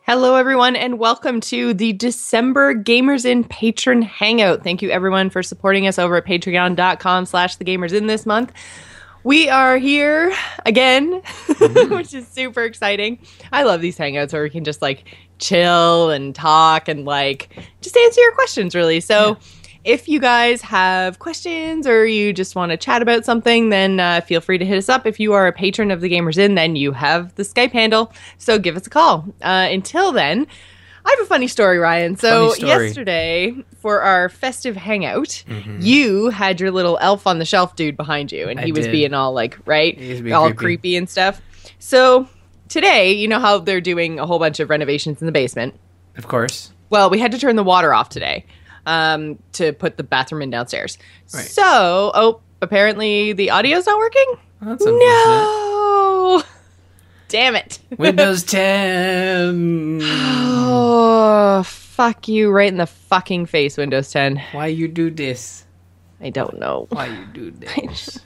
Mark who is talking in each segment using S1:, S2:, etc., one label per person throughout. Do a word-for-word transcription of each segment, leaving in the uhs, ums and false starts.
S1: Hello, everyone, and welcome to the December Gamers In Patron Hangout. Thank you, everyone, for supporting us over at patreon.com slash the Gamers In this month. We are here again, mm-hmm. which is super exciting. I love these hangouts where we can just, like, chill and talk and, like, just answer your questions, really. So yeah. If you guys have questions or you just want to chat about something, then uh, feel free to hit us up. If you are a patron of the Gamers In, then you have the Skype handle. So give us a call. Uh, until then, I have a funny story, Ryan. So story. yesterday, for our festive hangout, mm-hmm. you had your little elf on the shelf dude behind you. And he I was did. being all like, right? He was being all creepy. creepy and stuff. So today, you know how they're doing a whole bunch of renovations in the basement?
S2: Of course.
S1: Well, we had to turn the water off today. Um, to put the bathroom in downstairs. Right. So, oh, apparently the audio's not working?
S2: Oh, that's unfortunate.
S1: No! Damn it.
S2: Windows ten.
S1: Oh, fuck you right in the fucking face, Windows ten.
S2: Why you do this?
S1: I don't know.
S2: Why you do this?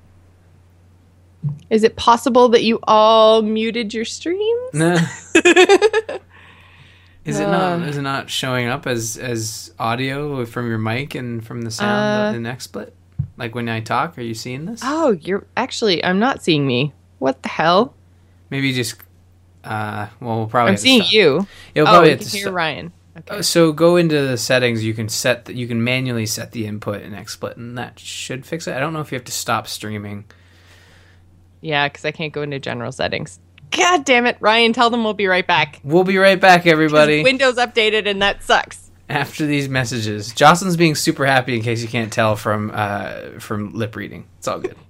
S1: Is it possible that you all muted your streams?
S2: No. Is it not? Is it not showing up as as audio from your mic and from the sound uh, in XSplit? Like when I talk, are you seeing this?
S1: Oh, you're actually. I'm not seeing me. What the hell?
S2: Maybe just. Uh, well, we'll probably.
S1: I'm
S2: have
S1: seeing
S2: to
S1: you.
S2: You'll
S1: oh,
S2: probably
S1: you
S2: have
S1: can
S2: to
S1: hear
S2: st-
S1: Ryan. Okay.
S2: Uh, so go into the settings. You can set. The, you can manually set the input in XSplit, and that should fix it. I don't know if you have to stop streaming.
S1: Yeah, because I can't go into general settings. God damn it, Ryan, tell them we'll be right back.
S2: We'll be right back, everybody.
S1: Windows updated and that sucks.
S2: After these messages. Jocelyn's being super happy in case you can't tell from uh, from lip reading. It's all good.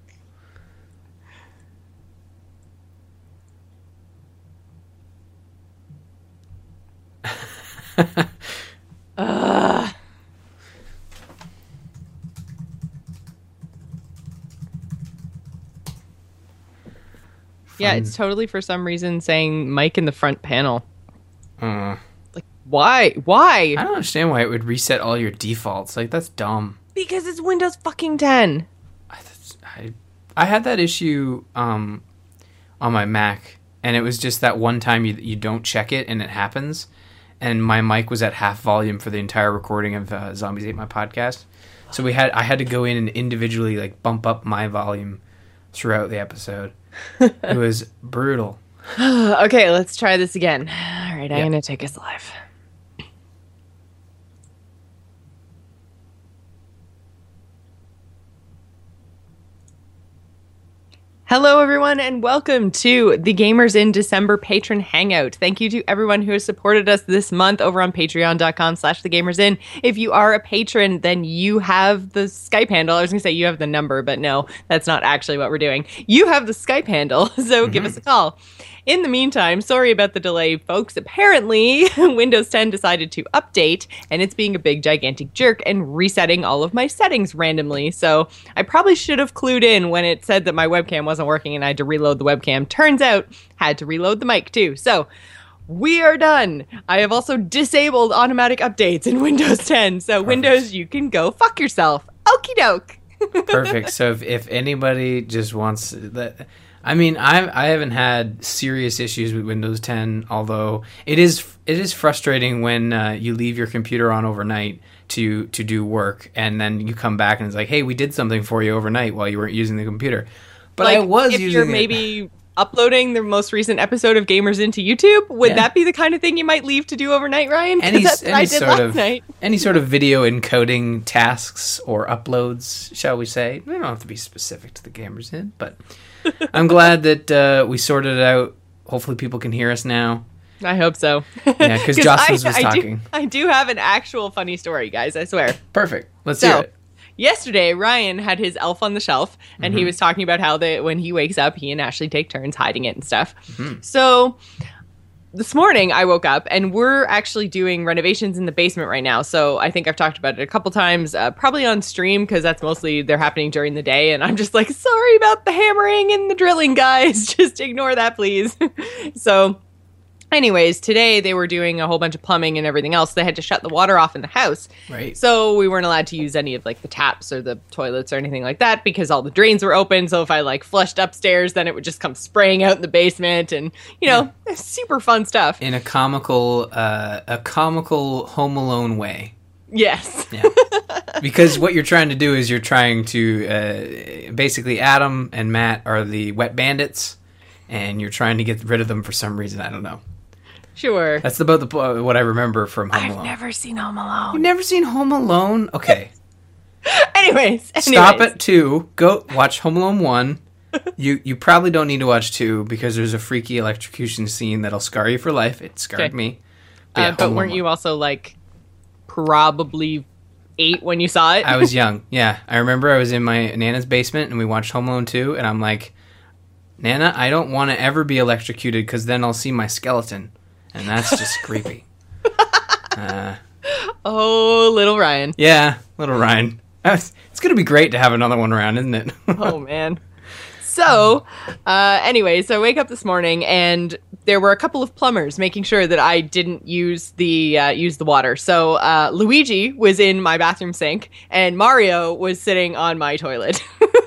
S1: Ugh. Yeah, it's totally for some reason saying mic in the front panel.
S2: Uh,
S1: like, why? Why?
S2: I don't understand why it would reset all your defaults. Like, that's dumb.
S1: Because it's Windows fucking ten.
S2: I, I, I had that issue um, on my Mac, and it was just that one time you you don't check it, and it happens. And my mic was at half volume for the entire recording of uh, Zombies Ate My Podcast. So we had I had to go in and individually like bump up my volume throughout the episode. It was brutal.
S1: Okay, let's try this again. All right, I'm yep. going to take us live. Hello, everyone, and welcome to the Gamers In December Patron Hangout. Thank you to everyone who has supported us this month over on patreon.com slash the Gamers In. If you are a patron, then you have the Skype handle. I was going to say you have the number, but no, that's not actually what we're doing. You have the Skype handle, so mm-hmm. give us a call. In the meantime, sorry about the delay, folks. Apparently, Windows ten decided to update, and it's being a big, gigantic jerk and resetting all of my settings randomly. So I probably should have clued in when it said that my webcam wasn't working and I had to reload the webcam. Turns out, had to reload the mic too. So we are done. I have also disabled automatic updates in Windows ten. So Perfect. Windows, you can go fuck yourself. Okie doke.
S2: Perfect. So if, if anybody just wants that... I mean, I I haven't had serious issues with Windows ten, although it is it is frustrating when uh, you leave your computer on overnight to to do work, and then you come back and it's like, hey, we did something for you overnight while you weren't using the computer. But
S1: like,
S2: I was
S1: if
S2: using
S1: you're
S2: it.
S1: maybe uploading the most recent episode of Gamers into YouTube, would yeah. that be the kind of thing you might leave to do overnight, Ryan?
S2: Any,
S1: that's what
S2: any
S1: I did
S2: sort
S1: last
S2: of
S1: night.
S2: Any sort of video encoding tasks or uploads, shall we say? We don't have to be specific to the Gamers In, but I'm glad that uh, we sorted it out. Hopefully people can hear us now.
S1: I hope so.
S2: Yeah, because Jocelyn was
S1: I
S2: talking.
S1: Do, I do have an actual funny story, guys, I swear.
S2: Perfect. Let's
S1: so,
S2: hear it.
S1: Yesterday, Ryan had his elf on the shelf, and mm-hmm. he was talking about how they, when he wakes up, he and Ashley take turns hiding it and stuff. Mm-hmm. So this morning, I woke up, and we're actually doing renovations in the basement right now. So I think I've talked about it a couple times, uh, probably on stream, because that's mostly they're happening during the day. And I'm just like, sorry about the hammering and the drilling, guys. Just ignore that, please. So Anyways, today they were doing a whole bunch of plumbing and everything else. They had to shut the water off in the house.
S2: Right.
S1: So we weren't allowed to use any of like the taps or the toilets or anything like that because all the drains were open. So if I like flushed upstairs, then it would just come spraying out in the basement and, you know, yeah. super fun stuff.
S2: In a comical, uh, a comical Home Alone way.
S1: Yes.
S2: Yeah. Because what you're trying to do is you're trying to, uh, basically Adam and Matt are the wet bandits and you're trying to get rid of them for some reason. I don't know.
S1: Sure.
S2: That's about the uh, what I remember from Home
S1: I've
S2: Alone.
S1: I've never seen Home Alone.
S2: You've never seen Home Alone? Okay.
S1: anyways, anyways.
S2: Stop at two. Go watch Home Alone one. You you probably don't need to watch two because there's a freaky electrocution scene that'll scar you for life. It scarred
S1: okay.
S2: me.
S1: But, yeah, uh, but weren't you also like probably eight when you saw it?
S2: I was young. Yeah. I remember I was in my Nana's basement and we watched Home Alone two and I'm like, Nana, I don't want to ever be electrocuted because then I'll see my skeleton. And that's just creepy. Uh,
S1: oh, little Ryan.
S2: Yeah, little Ryan. It's going to be great to have another one around, isn't it?
S1: Oh, man. So, uh, anyway, so I wake up this morning and there were a couple of plumbers making sure that I didn't use the uh, use the water. So uh, Luigi was in my bathroom sink and Mario was sitting on my toilet.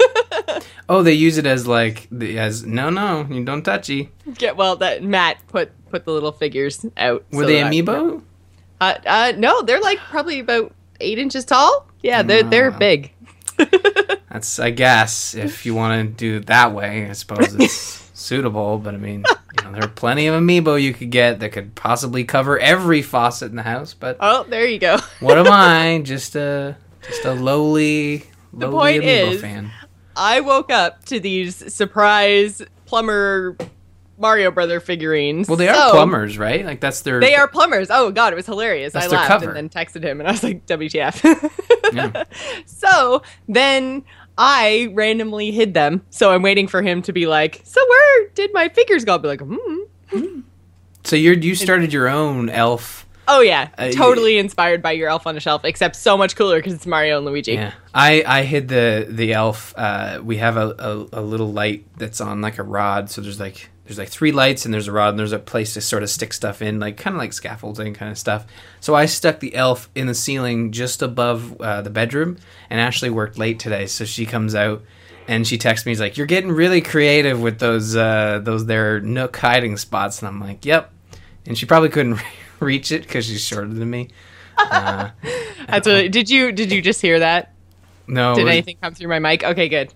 S2: Oh, they use it as like the, as no, no, you don't touchy.
S1: Get well that Matt put put the little figures out.
S2: Were so they amiibo?
S1: Uh, uh, no, they're like probably about eight inches tall. Yeah, they're
S2: oh,
S1: they're
S2: wow.
S1: big.
S2: That's, I guess, if you want to do it that way, I suppose it's suitable. But I mean, you know, there are plenty of amiibo you could get that could possibly cover every faucet in the house. But
S1: oh, there you go.
S2: What am I? Just a just a lowly,
S1: the
S2: lowly
S1: point
S2: amiibo
S1: is,
S2: fan.
S1: I woke up to these surprise plumber Mario Brother figurines.
S2: Well, they
S1: so,
S2: are plumbers, right? Like that's their.
S1: They are plumbers. Oh God, it was hilarious.
S2: That's
S1: I
S2: their
S1: laughed
S2: cover.
S1: and then texted him, and I was like, "W T F?"
S2: Yeah.
S1: So then I randomly hid them. So I'm waiting for him to be like, "So where did my figures go?" I'll be like, "Hmm."
S2: So you you started your own elf.
S1: Oh yeah,
S2: Uh,
S1: totally inspired by your Elf on a Shelf, except so much cooler because it's Mario and Luigi.
S2: Yeah, I, I hid the the elf. Uh, we have a, a, a little light that's on like a rod. So there's like there's like three lights and there's a rod and there's a place to sort of stick stuff in, like kind of like scaffolding kind of stuff. So I stuck the elf in the ceiling just above uh, the bedroom. And Ashley worked late today, so she comes out and she texts me. She's like, "You're getting really creative with those uh, those their nook hiding spots." And I'm like, "Yep." And she probably couldn't reach it because she's shorter than me. Uh,
S1: That's what, did you did you just hear that?
S2: no,
S1: Did
S2: was,
S1: anything come through my mic? Okay, good.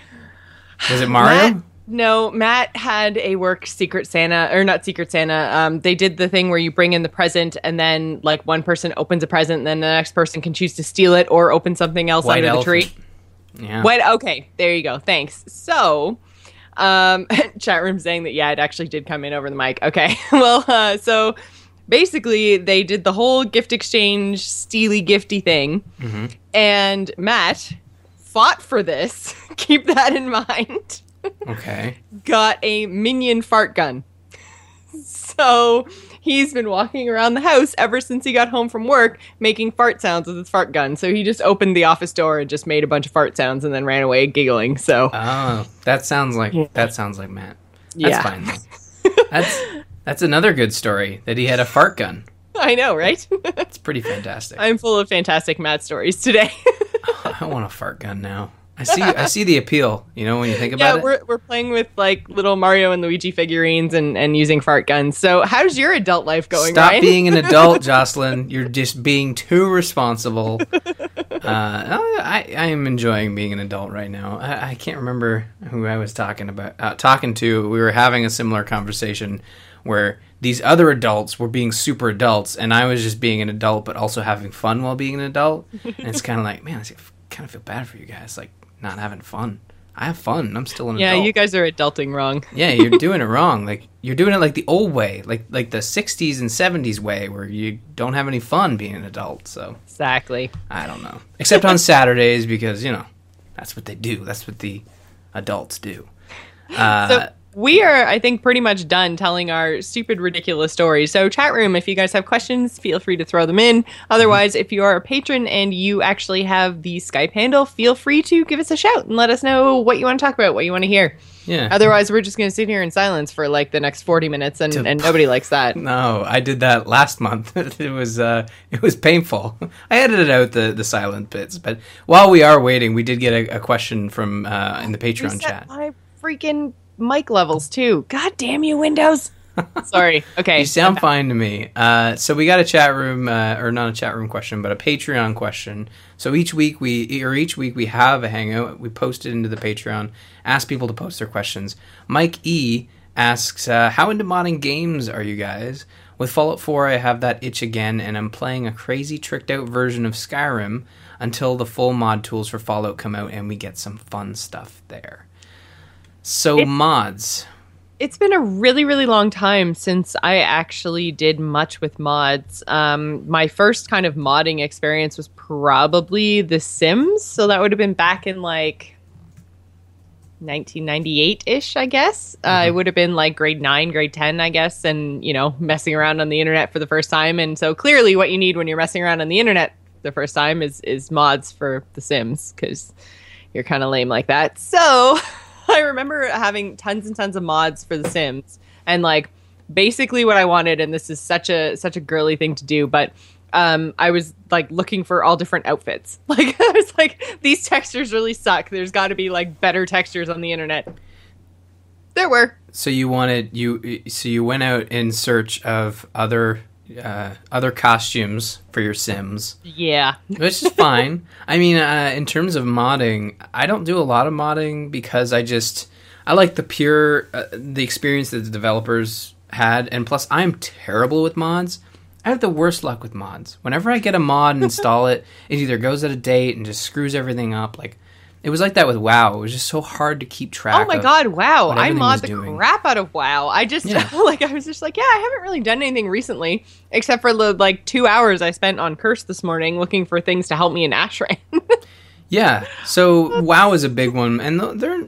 S2: was it Mario?
S1: Matt, no, Matt had a work Secret Santa, or not Secret Santa. Um, they did the thing where you bring in the present, and then like one person opens a present, and then the next person can choose to steal it or open something else
S2: White
S1: under the tree.
S2: elephant. Yeah.
S1: Wait, okay, there you go. Thanks. So, um, chat room saying that yeah, it actually did come in over the mic. Okay, well, uh, so. Basically, they did the whole gift exchange, steely gifty thing. Mm-hmm. And Matt fought for this. Keep that in mind.
S2: Okay.
S1: Got a minion fart gun. So he's been walking around the house ever since he got home from work making fart sounds with his fart gun. So he just opened the office door and just made a bunch of fart sounds and then ran away giggling. So
S2: Oh, that sounds like
S1: Yeah.
S2: that sounds like Matt. That's
S1: Yeah.
S2: fine. Though. That's that's another good story that he had a fart gun.
S1: I know, right?
S2: It's pretty fantastic.
S1: I'm full of fantastic Matt stories today.
S2: I want a fart gun now. I see I see the appeal, you know, when you think about
S1: Yeah,
S2: it.
S1: we're we're playing with like little Mario and Luigi figurines and, and using fart guns. So how's your adult life going,
S2: Stop
S1: Ryan?
S2: being an adult, Jocelyn. You're just being too responsible. Uh, I, I am enjoying being an adult right now. I, I can't remember who I was talking about. Uh, talking to, we were having a similar conversation where these other adults were being super adults, and I was just being an adult, but also having fun while being an adult. And it's kind of like, man, I kind of feel bad for you guys, like not having fun. I have fun. I'm still an
S1: Yeah,
S2: adult.
S1: you guys are adulting wrong.
S2: Yeah, you're doing it wrong. Like you're doing it like the old way, like like the sixties and seventies way, where you don't have any fun being an adult. So
S1: Exactly.
S2: I don't know, except on Saturdays because you know that's what they do. That's what the adults do. Uh,
S1: So we are, I think, pretty much done telling our stupid, ridiculous stories. So chat room, if you guys have questions, feel free to throw them in. Otherwise, mm-hmm. if you are a patron and you actually have the Skype handle, feel free to give us a shout and let us know what you want to talk about, what you want to hear.
S2: Yeah.
S1: Otherwise, we're just going to sit here in silence for like the next forty minutes, and, and nobody likes that.
S2: No, I did that last month. It was uh, it was painful. I edited out the, the silent bits, but while we are waiting, we did get a, a question from uh, in the Patreon chat.
S1: My freaking mic levels too. God damn you, Windows. Sorry. Okay.
S2: You sound fine to me. Uh, so we got a chat room, uh, or not a chat room question, but a Patreon question. So each week we, or each week we have a hangout. We post it into the Patreon. Ask people to post their questions. Mike E asks, uh, "How into modding games are you guys? With Fallout four, I have that itch again, and I'm playing a crazy tricked out version of Skyrim until the full mod tools for Fallout come out, and we get some fun stuff there." So it- mods.
S1: It's been a really, really long time since I actually did much with mods. Um, my first kind of modding experience was probably The Sims. So that would have been back in like nineteen ninety-eight-ish, I guess. Mm-hmm. Uh, it would have been like grade nine, grade ten, I guess. And, you know, messing around on the internet for the first time. And so clearly what you need when you're messing around on the internet the first time is, is mods for The Sims, because you're kind of lame like that. So... I remember having tons and tons of mods for The Sims, and like basically what I wanted, and this is such a such a girly thing to do, but um, I was like looking for all different outfits. Like I was like, these textures really suck. There's got to be like better textures on the internet. There were.
S2: So you wanted you so you went out in search of other uh, other costumes for your Sims.
S1: Yeah.
S2: Which is fine. I mean, uh, in terms of modding, I don't do a lot of modding because I just, I like the pure, uh, the experience that the developers had. And plus, I'm terrible with mods. I have the worst luck with mods. Whenever I get a mod and install it, it either goes out of date and just screws everything up. Like, it was like that with WoW. It was just so hard to keep track of.
S1: Oh my god, WoW. I mod the
S2: doing.
S1: crap out of WoW. I just, yeah. like, I was just like, yeah, I haven't really done anything recently, except for the, like, two hours I spent on Curse this morning looking for things to help me in Ashran.
S2: Yeah, so WoW is a big one. And they're,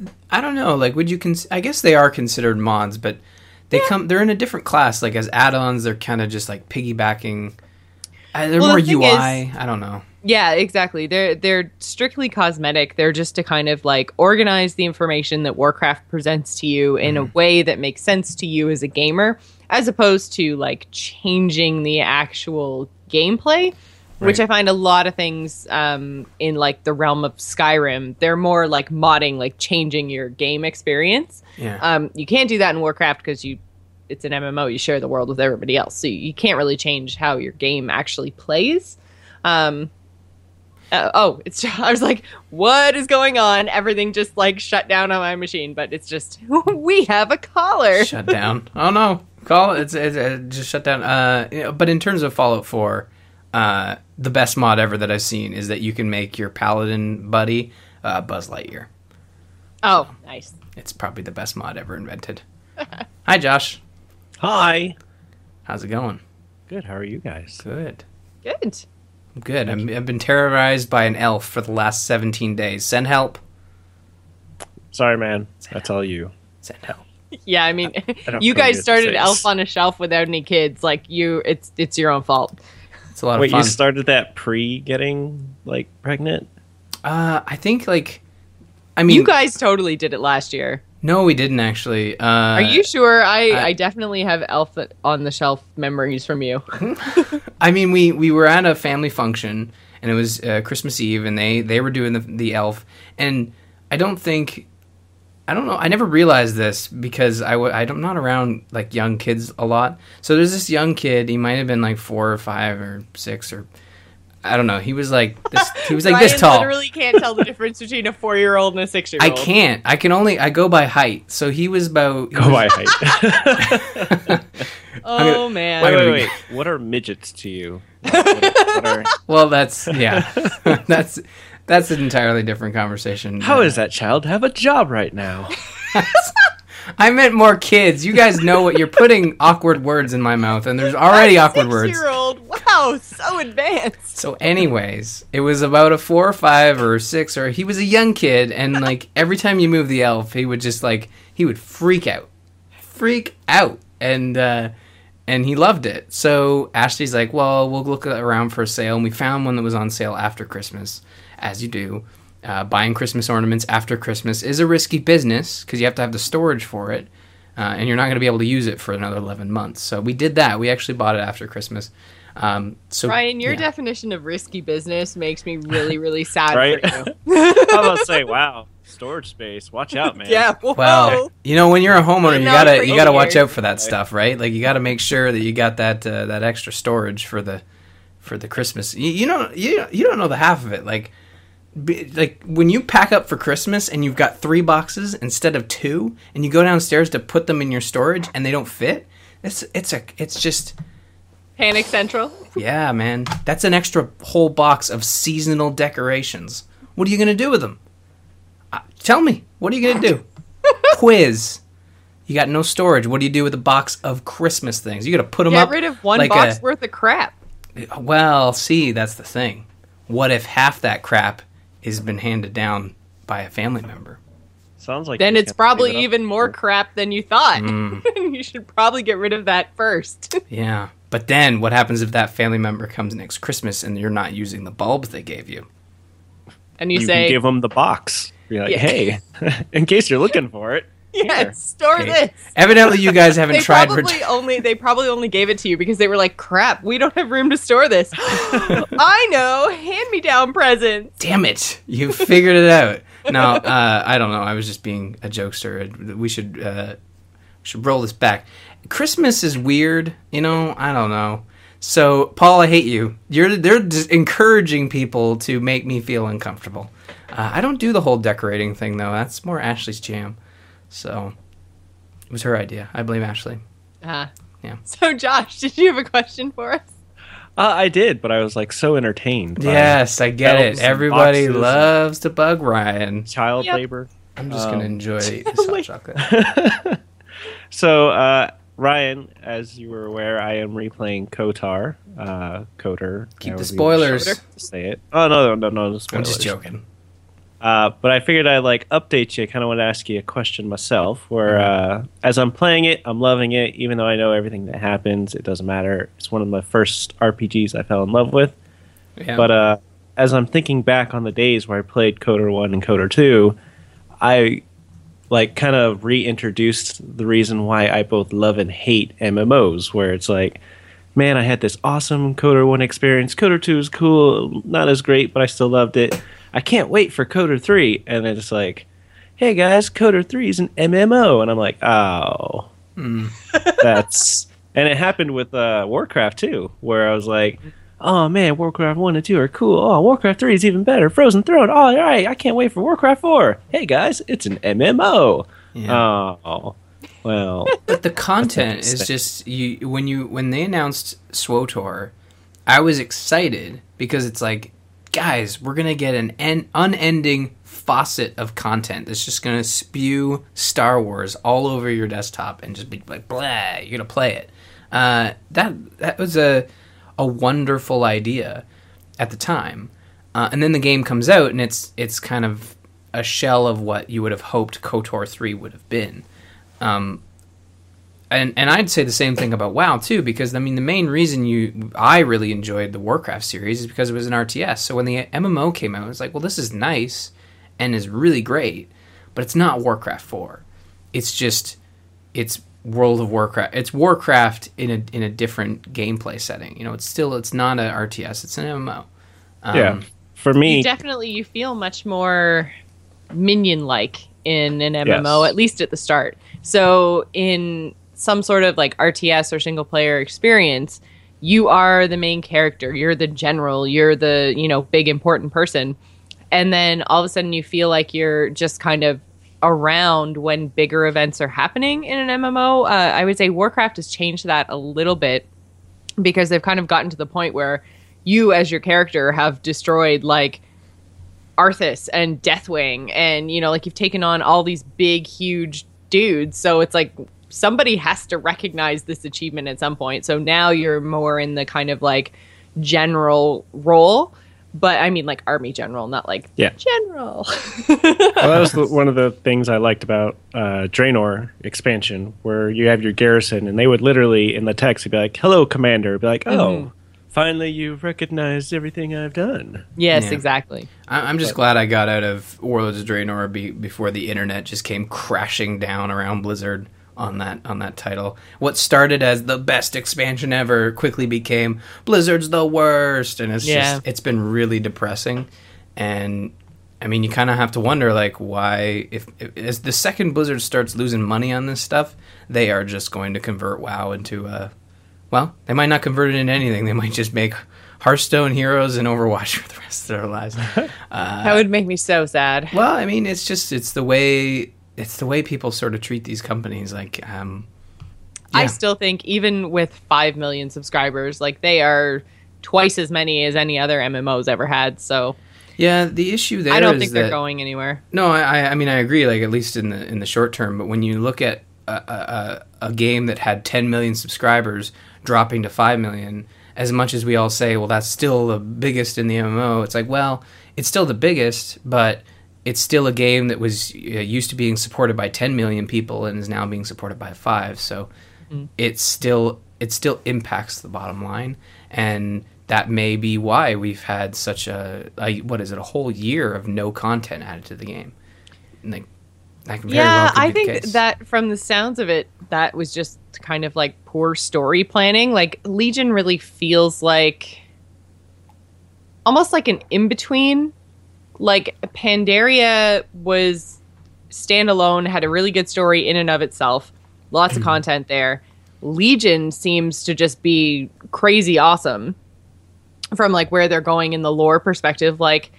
S2: I don't know, like, would you, cons- I guess they are considered mods, but they yeah. come, they're in a different class. Like, as add-ons, they're kind of just, like, piggybacking. Uh, they're well, more the U I. Is, I don't know.
S1: Yeah, exactly. They're they're strictly cosmetic. They're just to kind of like organize the information that Warcraft presents to you in mm. a way that makes sense to you as a gamer, as opposed to like changing the actual gameplay, right. Which I find a lot of things um, in like the realm of Skyrim, they're more like modding, like changing your game experience.
S2: Yeah.
S1: Um, you can't do that in Warcraft because you it's an M M O. You share the world with everybody else, so you can't really change how your game actually plays. Um, Uh, oh, it's. I was like, what is going on? Everything just like shut down on my machine, but it's just we have a caller.
S2: Shut down. Oh no, call it's, it's it just shut down. Uh, you know, but in terms of Fallout four, uh, the best mod ever that I've seen is that you can make your paladin buddy uh, Buzz Lightyear.
S1: Oh, so, nice.
S2: It's probably the best mod ever invented. Hi, Josh.
S3: Hi.
S2: How's it going?
S3: Good. How are you guys?
S2: Good.
S1: Good.
S2: Good. I'm, I've been terrorized by an elf for the last seventeen days. Send help.
S3: Sorry, man.
S2: Send
S3: That's
S2: help.
S3: all you.
S2: Send help.
S1: Yeah, I mean, I you guys started Elf on a Shelf without any kids. Like, you, it's it's your own fault.
S2: It's a lot
S3: Wait,
S2: of fun.
S3: Wait, you started that pre-getting, like, pregnant?
S2: Uh, I think, like, I mean...
S1: You guys totally did it last year.
S2: No, we didn't, actually. Uh,
S1: Are you sure? I,
S2: I,
S1: I definitely have Elf on the Shelf memories from you.
S2: I mean, we, we were at a family function, and it was uh, Christmas Eve, and they, they were doing the, the elf, and I don't think... I don't know. I never realized this because I w- I'm not around, like, young kids a lot. So there's this young kid. He might have been, like, four or five or six or... I don't know. He was like this. He was like
S1: Ryan
S2: this tall.
S1: Literally can't tell the difference between a four-year-old and a six-year-old.
S2: I can't. I can only. I go by height. So he was about. He
S3: go
S2: was,
S3: by height.
S1: Oh
S3: gonna,
S1: man!
S3: Wait, wait, wait. What are midgets to you? What, what are...
S2: Well, that's yeah. that's that's an entirely different conversation.
S3: How does that child have a job right now?
S2: I meant more kids. You guys know what you're putting awkward words in my mouth, and there's already
S1: I'm
S2: awkward words.
S1: Six-year-old. Wow. Wow, so advanced.
S2: So anyways, it was about a four or five or six, or he was a young kid, and like every time you move the elf, he would just like, he would freak out. Freak out. And, uh, and he loved it. So Ashley's like, well, we'll look around for a sale, and we found one that was on sale after Christmas, as you do. Uh, buying Christmas ornaments after Christmas is a risky business, because you have to have the storage for it. Uh, and you're not going to be able to use it for another eleven months. So we did that. We actually bought it after Christmas. Um, so
S1: Ryan, your
S2: yeah.
S1: definition of risky business makes me really, really sad
S3: Right?
S1: for you.
S3: I was about to say, wow, storage space. Watch out, man.
S1: Yeah, whoa.
S2: Well, you know, when you're a homeowner,
S1: I'm
S2: you
S1: not
S2: gotta
S1: crazy
S2: you gotta watch
S1: here.
S2: out for that stuff, right? Like you gotta make sure that you got that uh, that extra storage for the for the Christmas. You, you don't you you don't know the half of it. Like be, like when you pack up for Christmas and you've got three boxes instead of two, and you go downstairs to put them in your storage and they don't fit. It's it's a it's just.
S1: Panic Central.
S2: Yeah, man. That's an extra whole box of seasonal decorations. What are you going to do with them? Uh, tell me. What are you going to do? Quiz. You got no storage. What do you do with a box of Christmas things? You got to put them
S1: Get
S2: up.
S1: rid of one
S2: like
S1: box
S2: a-
S1: worth of crap.
S2: Well, see, that's the thing. What if half that crap has been handed down by a family member?
S3: Sounds like
S1: Then
S3: you're
S1: it's
S3: gonna
S1: probably
S3: save it up.
S1: even more crap than you thought.
S2: Mm.
S1: You should probably get rid of that first.
S2: Yeah. But then what happens if that family member comes next Christmas and you're not using the bulbs they gave you?
S1: And you,
S3: You
S1: say,
S3: can give them the box. You're like,
S1: Yeah.
S3: hey, in case you're looking for it.
S1: yes,
S3: here.
S1: store
S2: Okay.
S1: this.
S2: Evidently, you guys haven't
S1: They
S2: tried.
S1: probably
S2: ret-
S1: only they probably only gave it to you because they were like, crap, we don't have room to store this. I know, hand me down presents.
S2: Damn it! You figured it out. No, uh, I don't know. I was just being a jokester. We should uh, should roll this back. Christmas is weird, you know. I don't know. So, Paul, I hate you. You're they're just encouraging people to make me feel uncomfortable. Uh, I don't do the whole decorating thing though. That's more Ashley's jam. So, it was her idea. I blame Ashley.
S1: Ah.
S2: Yeah.
S1: So, Josh, did you have a question for us?
S3: Uh, I did, but I was like so entertained. by
S2: Yes, I get
S3: elves
S2: it.
S3: and
S2: Everybody
S3: boxes and
S2: loves to bug Ryan.
S3: child
S1: Yep.
S3: labor.
S2: I'm just
S3: Um,
S2: gonna enjoy this hot chocolate.
S3: So, uh, Ryan, as you were aware, I am replaying KOTOR. Uh, Kotor.
S2: Keep
S3: however
S2: the
S3: you
S2: spoilers.
S3: wish to say it. Oh no, no, no, no, no
S2: I'm
S3: spoilers.
S2: just joking.
S3: Uh, but I figured I'd like update you. I kind of want to ask you a question myself. Where uh, as I'm playing it, I'm loving it, even though I know everything that happens. It doesn't matter. It's one of the first R P Gs I fell in love with.
S2: Yeah.
S3: But uh, as I'm thinking back on the days where I played KOTOR one and KOTOR two, I like kind of reintroduced the reason why I both love and hate M M Os. Where it's like, man, I had this awesome KOTOR one experience. KOTOR two is cool, not as great, but I still loved it. I can't wait for KOTOR three, and then it's like, hey guys, KOTOR three is an M M O, and I'm like, oh, that's. And it happened with uh, Warcraft too, where I was like, oh man, Warcraft one and two are cool. Oh, Warcraft three is even better. Frozen Throne, oh, all right, I can't wait for Warcraft four. Hey guys, it's an M M O.
S2: Yeah.
S3: Oh, well,
S2: But the content is
S3: mistake.
S2: just you when you when they announced SWOTOR, I was excited because it's like, guys, we're gonna get an en- unending faucet of content that's just gonna spew Star Wars all over your desktop and just be like, blah, you're gonna play it. Uh, that that was a a wonderful idea at the time, uh, and then the game comes out and it's it's kind of a shell of what you would have hoped KOTOR three would have been. Um, and and I'd say the same thing about WoW too, because I mean the main reason you I really enjoyed the Warcraft series is because it was an R T S. So when the M M O came out, I was like, well, this is nice and is really great, but it's not Warcraft four. It's just it's World of Warcraft. It's Warcraft in a in a different gameplay setting. You know, it's still it's not an R T S. It's an M M O. Um,
S3: yeah. For me,
S1: You definitely you feel much more minion-like in an M M O,
S3: Yes.
S1: at least at the start. So in some sort of like R T S or single-player experience, you are the main character. You're the general. You're the, you know, big important person. And then all of a sudden you feel like you're just kind of around when bigger events are happening in an M M O. Uh, I would say Warcraft has changed that a little bit because they've kind of gotten to the point where you as your character have destroyed like Arthas and Deathwing, and you know, like you've taken on all these big, huge dudes. So it's like somebody has to recognize this achievement at some point. So now you're more in the kind of like general role. But I mean, like army general, not like
S3: yeah.
S1: general.
S3: Well, that was the, one of the things I liked about uh, Draenor expansion, where you have your garrison, and they would literally, in the text, be like, hello, commander. Be like, oh, mm-hmm. finally you've recognized everything I've done.
S1: Yes,
S2: yeah.
S1: exactly.
S2: I- I'm just
S3: but,
S2: glad I got out of Warlords of Draenor be- before the internet just came crashing down around Blizzard. On that on that title. What started as the best expansion ever quickly became Blizzard's the worst, and it's
S1: yeah.
S2: just it's been really depressing. And I mean, you kind of have to wonder like why if, if as the second Blizzard starts losing money on this stuff, they are just going to convert WoW into a well, they might not convert it into anything. They might just make Hearthstone Heroes and Overwatch for the rest of their lives. Uh,
S1: that would make me so sad.
S2: Well, I mean, it's just it's the way It's the way people sort of treat these companies. Like, um, yeah.
S1: I still think even with five million subscribers, like they are twice as many as any other M M Os ever had. So
S2: yeah, the issue there
S1: I don't
S2: is
S1: think
S2: that,
S1: they're going anywhere.
S2: No, I, I mean, I agree. Like at least in the in the short term, but when you look at a, a, a game that had ten million subscribers dropping to five million, as much as we all say, well, that's still the biggest in the M M O. It's like, well, it's still the biggest, but it's still a game that was uh, used to being supported by ten million people and is now being supported by five. So mm. it's still it still impacts the bottom line, and that may be why we've had such a, a what is it a whole year of no content added to the game. And like, that can very
S1: yeah,
S2: well could
S1: I
S2: be
S1: think
S2: the case.
S1: that from the sounds of it, that was just kind of like poor story planning. Like Legion really feels like almost like an in between. Like, Pandaria was standalone, had a really good story in and of itself. Lots of content there. Legion seems to just be crazy awesome from, like, where they're going in the lore perspective. Like,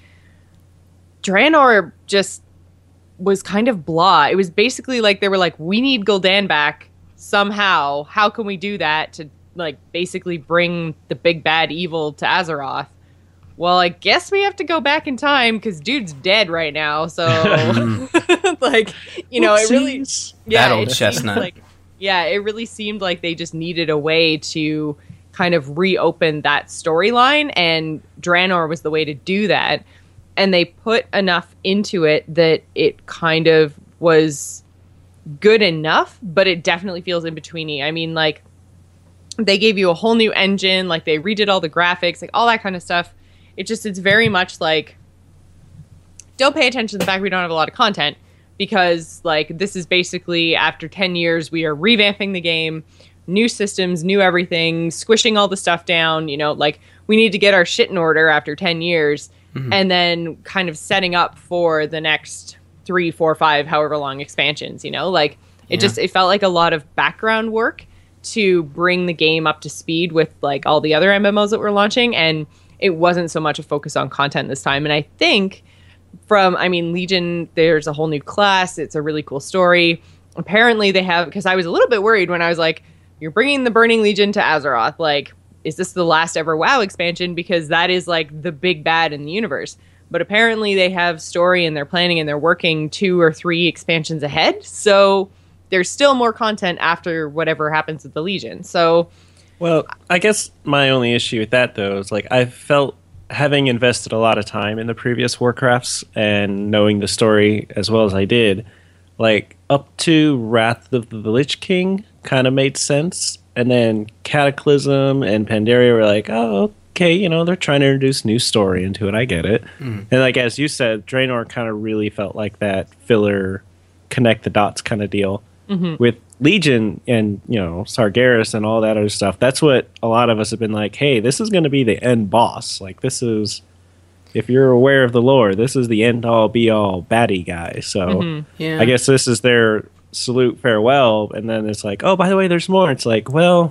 S1: Draenor just was kind of blah. It was basically like they were like, we need Gul'dan back somehow. How can we do that to, like, basically bring the big bad evil to Azeroth? Well, I guess we have to go back in time because dude's dead right now. So, like, you know, it really, yeah,
S2: that old
S1: it
S2: chestnut.
S1: Like, yeah, it really seemed like they just needed a way to kind of reopen that storyline, and Draenor was the way to do that. And they put enough into it that it kind of was good enough, but it definitely feels in betweeny. I mean, like, they gave you a whole new engine, like they redid all the graphics, like all that kind of stuff. It just, it's very much like, don't pay attention to the fact we don't have a lot of content, because like this is basically after ten years, we are revamping the game, new systems, new everything, squishing all the stuff down, you know, like we need to get our shit in order after ten years, mm-hmm. and then kind of setting up for the next three, four, five, however long expansions, you know, like it yeah. just, it felt like a lot of background work to bring the game up to speed with like all the other M M Os that we're launching, and it wasn't so much a focus on content this time. And I think from, I mean, Legion, there's a whole new class. It's a really cool story. Apparently they have, because I was a little bit worried when I was like, you're bringing the Burning Legion to Azeroth. Like, is this the last ever WoW expansion? Because that is like the big bad in the universe. But apparently they have story and they're planning and they're working two or three expansions ahead. So there's still more content after whatever happens with the Legion. So...
S3: Well, I guess my only issue with that, though, is like I felt, having invested a lot of time in the previous Warcrafts and knowing the story as well as I did, like up to Wrath of the Lich King kind of made sense. And then Cataclysm and Pandaria were like, oh, okay, you know, they're trying to introduce new story into it. I get it. Mm. And like, as you said, Draenor kind of really felt like that filler, connect the dots kind of deal. Mm-hmm. With Legion and, you know, Sargeras and all that other stuff, that's what a lot of us have been like, hey, this is going to be the end boss. Like, this is, if you're aware of the lore, this is the end-all, be-all baddie guy. So mm-hmm. yeah. I guess this is their salute farewell, and then it's like, oh, by the way, there's more. It's like, well,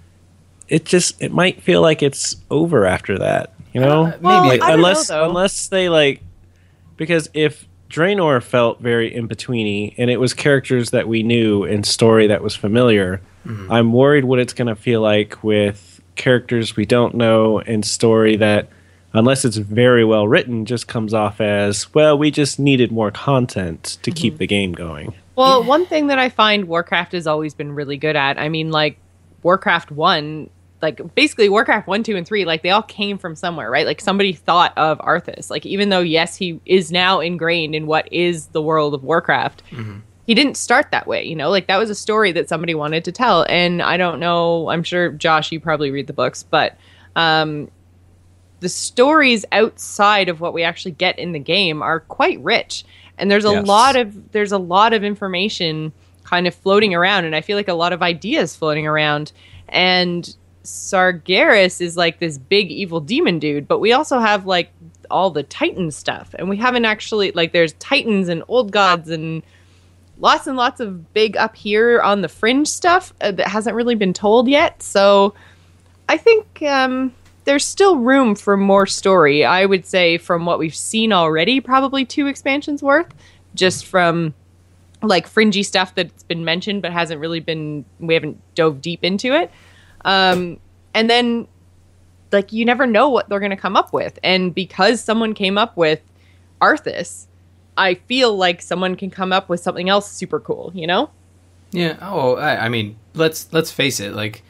S3: it just, it might feel like it's over after that, you know?
S1: Uh, well,
S3: like,
S1: I
S3: unless,
S1: don't know, though.
S3: unless they, like, because if Draenor felt very in-betweeny, and it was characters that we knew and story that was familiar. Mm-hmm. I'm worried what it's going to feel like with characters we don't know and story that, unless it's very well written, just comes off as, well, we just needed more content to mm-hmm. keep the game going.
S1: Well, yeah. One thing that I find Warcraft has always been really good at, I mean, like, Warcraft one like basically Warcraft one, two, and three, like they all came from somewhere, right? Like somebody thought of Arthas. Like even though, yes, he is now ingrained in what is the world of Warcraft, mm-hmm. he didn't start that way, you know? Like that was a story that somebody wanted to tell. And I don't know, I'm sure, Josh, you probably read the books, but um, the stories outside of what we actually get in the game are quite rich. And there's a yes. lot of there's a lot of information kind of floating around, and I feel like a lot of ideas floating around. And Sargeras is like this big evil demon dude, but we also have like all the Titan stuff, and we haven't actually, like, there's Titans and old gods and lots and lots of big up here on the fringe stuff uh, that hasn't really been told yet. So I think um, there's still room for more story. I would say from what we've seen already, probably two expansions worth, just from like fringy stuff that's been mentioned but hasn't really been, we haven't dove deep into it. Um, and then, like, you never know what they're going to come up with. And because someone came up with Arthas, I feel like someone can come up with something else super cool, you know?
S2: Yeah. Oh, I, I mean, let's let's face it. Like,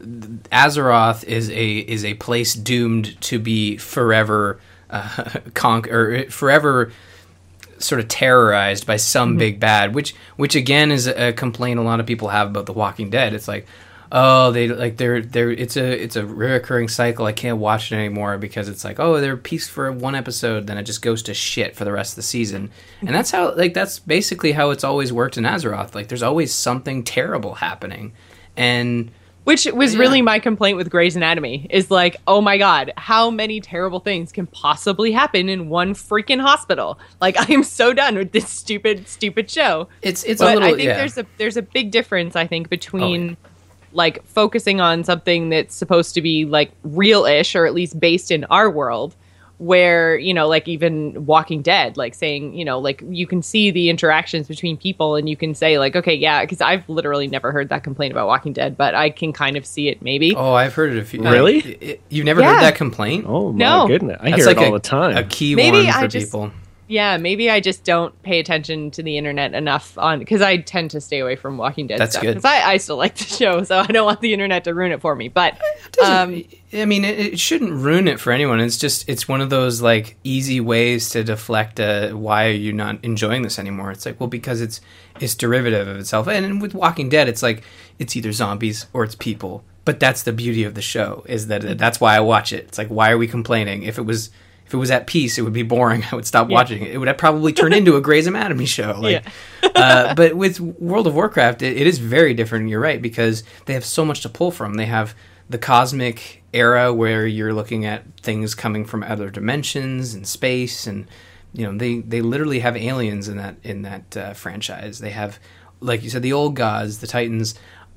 S2: Azeroth is a is a place doomed to be forever uh, conk or forever sort of terrorized by some mm-hmm. big bad, which which again is a complaint a lot of people have about The Walking Dead. It's like, oh, they like they're they're it's a it's a recurring cycle. I can't watch it anymore because it's like, oh, they're peace for one episode, then it just goes to shit for the rest of the season. And that's how like that's basically how it's always worked in Azeroth. Like there's always something terrible happening. And
S1: which was yeah. really my complaint with Grey's Anatomy, is like, oh my god, how many terrible things can possibly happen in one freaking hospital? Like, I am so done with this stupid, stupid show.
S2: It's it's
S1: but
S2: a little.
S1: I think
S2: yeah.
S1: there's a there's a big difference, I think, between
S2: oh, yeah.
S1: like focusing on something that's supposed to be like real-ish, or at least based in our world, where, you know, like even Walking Dead, like saying, you know, like you can see the interactions between people and you can say like, okay, yeah, because I've literally never heard that complaint about Walking Dead, but I can kind of see it maybe.
S2: Oh, I've heard it a few.
S3: Really?
S2: Like, it, you've never
S1: yeah.
S2: heard that complaint?
S3: Oh my
S1: no.
S3: goodness, I
S2: That's
S3: hear
S2: like
S3: it all
S2: a,
S3: the time.
S2: A key
S1: maybe
S2: one for
S1: I just,
S2: people.
S1: Yeah, maybe I just don't pay attention to the internet enough on, because I tend to stay away from Walking Dead
S2: That's
S1: stuff.
S2: good.
S1: Because I, I still like the show, so I don't want the internet to ruin it for me. But um,
S2: I mean, it, it shouldn't ruin it for anyone. It's just it's one of those like easy ways to deflect. Uh, why are you not enjoying this anymore? It's like, well, because it's it's derivative of itself. And with Walking Dead, it's like it's either zombies or it's people. But that's the beauty of the show, is that that's why I watch it. It's like, why are we complaining? If it was If it was at peace, it would be boring. I would stop yeah. watching it. It would have probably turned into a Grey's Anatomy show. Like,
S1: yeah.
S2: uh, but with World of Warcraft, it, it is very different. You're right, because they have so much to pull from. They have the cosmic era where you're looking at things coming from other dimensions and space, and you know they, they literally have aliens in that in that uh, franchise. They have, like you said, the old gods, the Titans.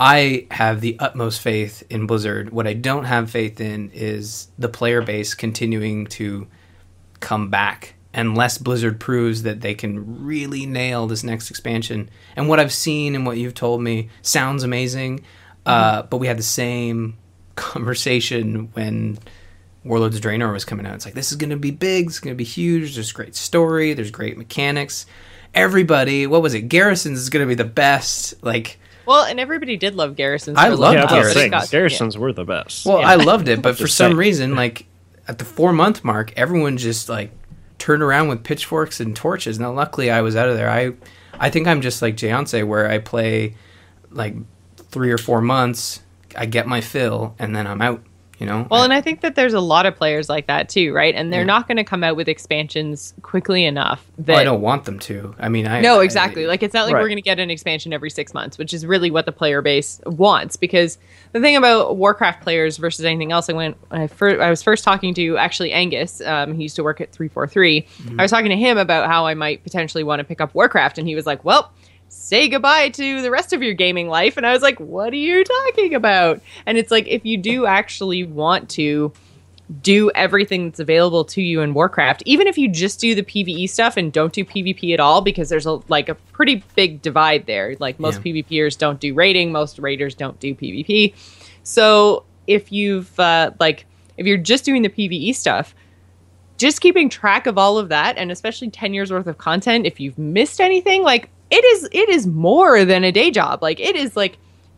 S2: I have the utmost faith in Blizzard. What I don't have faith in is the player base continuing to come back unless Blizzard proves that they can really nail this next expansion. And what I've seen and what you've told me sounds amazing, mm-hmm. uh, but we had the same conversation when Warlords of Draenor was coming out. It's like, this is going to be big, it's going to be huge, there's great story, there's great mechanics. Everybody, what was it, Garrisons is going to be the best, like...
S1: Well, and everybody did love Garrisons.
S2: I loved
S3: yeah,
S2: Garrisons.
S3: Got, Garrisons yeah. were the best.
S2: Well,
S1: yeah.
S2: I loved it, but for some
S3: saying.
S2: reason, like, at the four-month mark, everyone just, like, turned around with pitchforks and torches. Now, luckily, I was out of there. I I think I'm just like Jayonce, where I play, like, three or four months, I get my fill, and then I'm out, you know?
S1: Well,
S2: I,
S1: and I think that there's a lot of players like that, too, right? And they're yeah. not going to come out with expansions quickly enough. That...
S2: Well, I don't want them to. I mean, I...
S1: No, exactly. I, like, it's not like
S3: right.
S1: we're going to get an expansion every six months, which is really what the player base wants. Because the thing about Warcraft players versus anything else, I went... I, first, I was first talking to, actually, Angus. Um, he used to work at three forty-three. Mm-hmm. I was talking to him about how I might potentially want to pick up Warcraft, and he was like, well... say goodbye to the rest of your gaming life. And I was like, what are you talking about? And it's like, if you do actually want to do everything that's available to you in Warcraft, even if you just do the PvE stuff and don't do PvP at all, because there's a like a pretty big divide there. Like most yeah. PvPers don't do raiding, most raiders don't do PvP. So if you've uh, like, if you're just doing the PvE stuff, just keeping track of all of that, and especially ten years worth of content, if you've missed anything, like, It is it is more than a day job. Like, it is like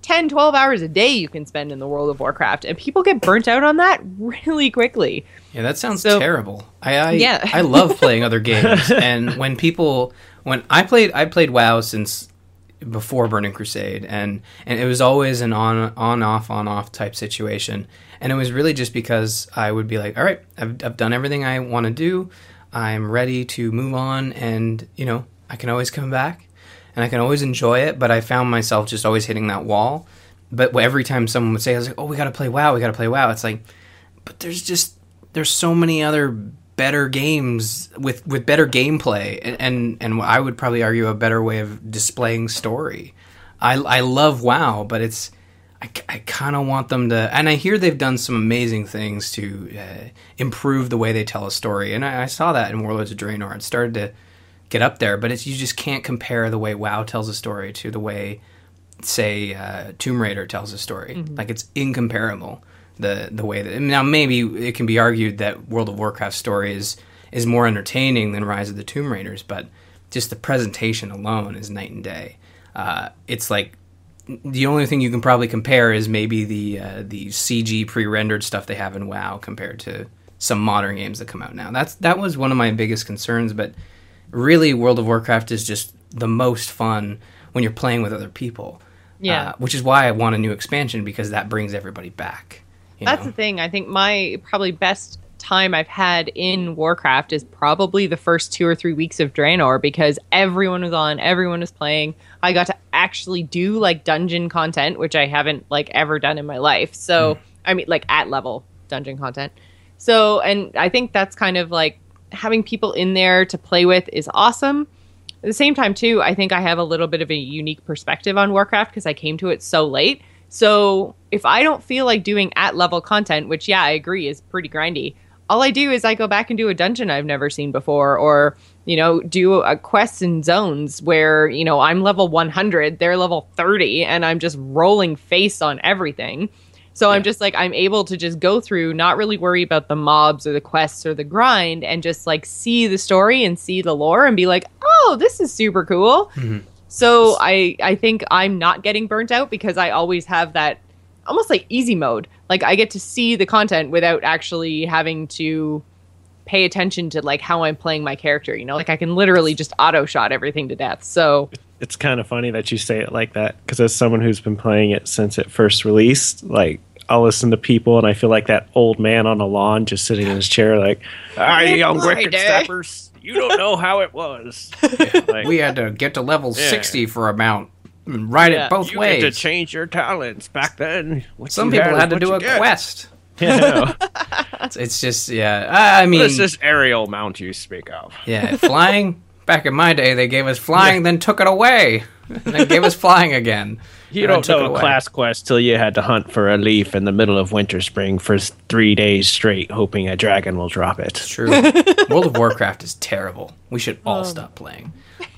S1: ten, twelve hours a day you can spend in the World of Warcraft, and people get burnt out on that really quickly.
S2: Yeah, that sounds
S1: So-
S2: terrible. I I,
S1: Yeah.
S2: I love playing other games, and when people when I played I played WoW since before Burning Crusade, and and it was always an on on off on off type situation, and it was really just because I would be like, all right, I've I've done everything I want to do, I'm ready to move on, and you know I can always come back, and I can always enjoy it, but I found myself just always hitting that wall. But every time someone would say, I was like, oh, we got to play WoW, we got to play WoW. It's like, but there's just there's so many other better games with, with better gameplay, and, and and I would probably argue a better way of displaying story. I I love WoW, but it's I, I kind of want them to, and I hear they've done some amazing things to uh, improve the way they tell a story, and I, I saw that in Warlords of Draenor. It started to get up there, but it's you just can't compare the way WoW tells a story to the way, say, uh, Tomb Raider tells a story. Mm-hmm. Like, it's incomparable. The the way that now maybe it can be argued that World of Warcraft's story is is more entertaining than Rise of the Tomb Raiders, but just the presentation alone is night and day. Uh, it's like the only thing you can probably compare is maybe the uh, the C G pre-rendered stuff they have in WoW compared to some modern games that come out now. That's that was one of my biggest concerns, but really World of Warcraft is just the most fun when you're playing with other people.
S1: Yeah,
S2: uh, which is why I want a new expansion, because that brings everybody back. You
S1: That's
S2: know?
S1: the thing. I think my probably best time I've had in Warcraft is probably the first two or three weeks of Draenor, because everyone was on, everyone was playing. I got to actually do like dungeon content, which I haven't like ever done in my life. So, mm. I mean, like at level dungeon content. So, and I think that's kind of like having people in there to play with is awesome. At the same time, too, I think I have a little bit of a unique perspective on Warcraft because I came to it so late. So if I don't feel like doing at-level content, which, yeah, I agree, is pretty grindy, all I do is I go back and do a dungeon I've never seen before, or, you know, do a quests in zones where, you know, I'm level one hundred, they're level thirty, and I'm just rolling face on everything. So yeah. I'm just like, I'm able to just go through, not really worry about the mobs or the quests or the grind, and just like see the story and see the lore and be like, oh, this is super cool. Mm-hmm. So I, I think I'm not getting burnt out because I always have that almost like easy mode. Like I get to see the content without actually having to pay attention to like how I'm playing my character. You know, like I can literally just auto shot everything to death. So
S3: it's kind of funny that you say it like that, because as someone who's been playing it since it first released, like I'll listen to people and I feel like that old man on the lawn just sitting in his chair like, ah, you young wicked steppers. You don't know how it was.
S2: Yeah, like, we had to get to level yeah. sixty for a mount and ride yeah. it both
S3: you
S2: ways.
S3: You had to change your talents back then. What
S2: Some people had, had to do a get. quest.
S3: Yeah,
S2: it's, it's just, yeah. I mean,
S3: what is this aerial mount you speak of?
S2: Yeah, flying. Back in my day, they gave us flying, yeah. then took it away, and then gave us flying again.
S3: You don't know a class quest till you had to hunt for a leaf in the middle of Winter Spring for three days straight, hoping a dragon will drop it.
S2: It's true. World of Warcraft is terrible. We should all um. stop playing.